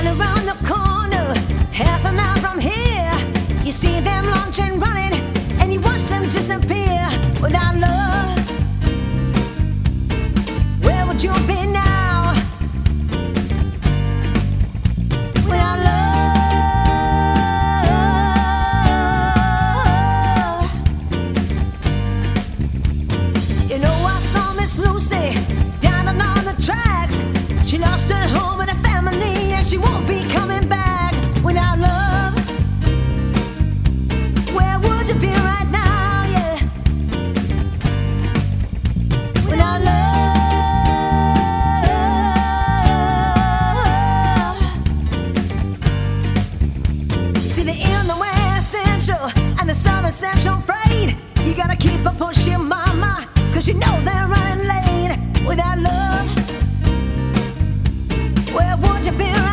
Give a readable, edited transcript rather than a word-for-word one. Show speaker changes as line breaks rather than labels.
around the corner, half a mile from here, you see them launching, running, and you watch them disappear. Without love, where would you be now? Without love, you know I saw Miss Lucy down on the tracks. She lost her home and her family, and she won't be coming back. Without love, where would you be right now? Yeah. Without love, see the in the West Central and the Southern Central Freight. You gotta keep up pushing, mama, 'cause you know they're running late. Without love, where would you be?